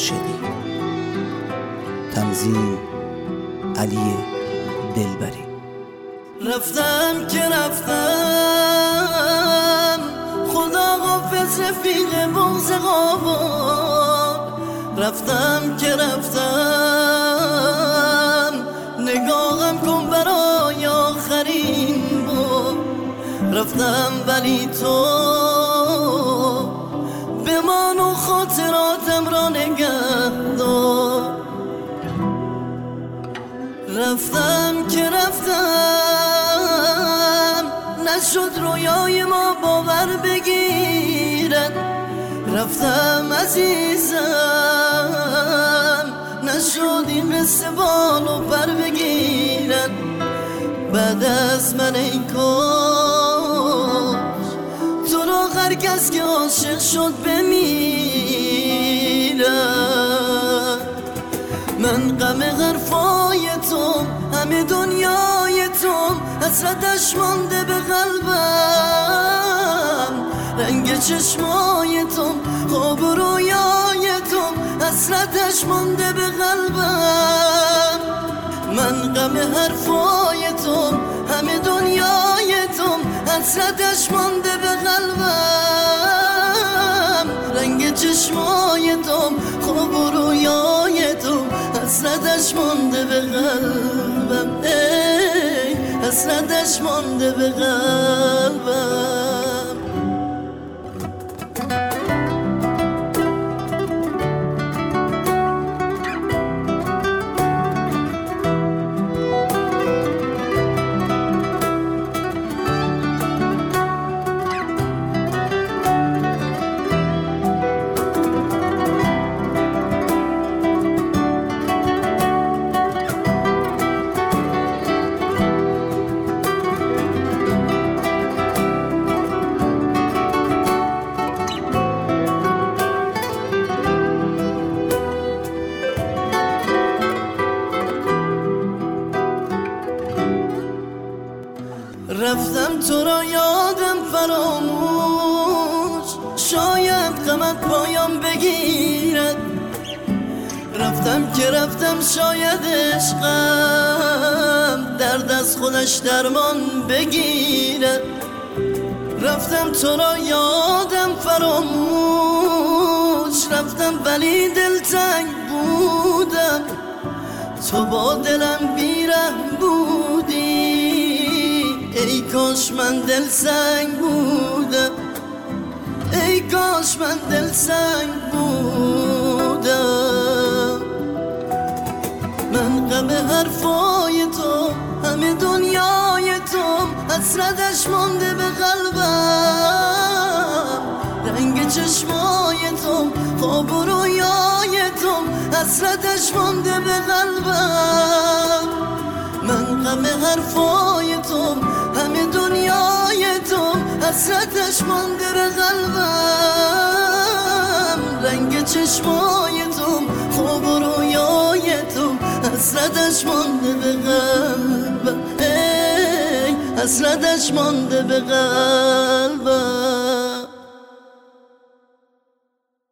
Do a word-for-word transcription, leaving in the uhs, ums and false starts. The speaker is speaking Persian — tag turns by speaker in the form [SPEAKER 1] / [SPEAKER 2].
[SPEAKER 1] عاشقی. تنظیم علی دلبری.
[SPEAKER 2] رفتم که رفتم، خدا حافظ رفیق بغض قابا. رفتم که رفتم، نگاهم کن برای آخرین بار. رفتم ولی تو بمان و خاطراتم را نگه دار. رفتم که رفتم، نشد رویای ما باور بگیرد. رفتم عزیزم، نشد این قصه بال و پر بگیرد. بعد از من ای کاش تو را هر کس که عاشق شد بمیرد. من غم حرفای تو، همه دنیای تو، حسرتش مانده به قلبم. رنگ چشمای تو، خواب و رویای تو، حسرتش مانده به قلبم. من غم حرفای تو، همه دنیای تو، حسرتش مانده به قلبم. رنگ چشمای تو، خواب و رویای تو، حسرتش مانده به قلبم. ای حسرتش مانده به قلبم. رفتم تو را یادم فراموش، شاید غمت پایان بگیرد. رفتم که رفتم، شاید عشقم درد از خودش درمان بگیرد. رفتم تو را یادم فراموش، رفتم ولی دلتنگ بودم. تو با دلم بیرحم بودی، ای کاش من دل سنگ بودم. ای کاش من دل سنگ بودم. من غم حرفای تو، همه دنیای تو، حسرتش مانده به قلبم. رنگ چشمای تو، خواب و رویای تو، حسرتش مانده به قلبم. من غم حرفای تو، همه دنیای تو، حسرتش مانده به قلبم. رنگ چشمای تو، خواب و رویای تو، حسرتش مانده به قلبم. ای حسرتش مانده به قلبم.